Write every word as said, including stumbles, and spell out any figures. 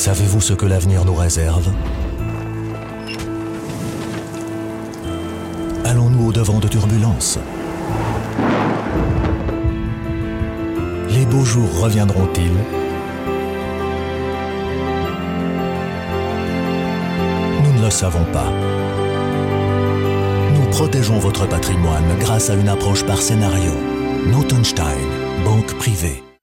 Savez-vous ce que l'avenir nous réserve? Allons-nous au-devant de turbulences? Les beaux jours reviendront-ils? Nous ne le savons pas. Nous protégeons votre patrimoine grâce à une approche par scénario. Notenstein, banque privée.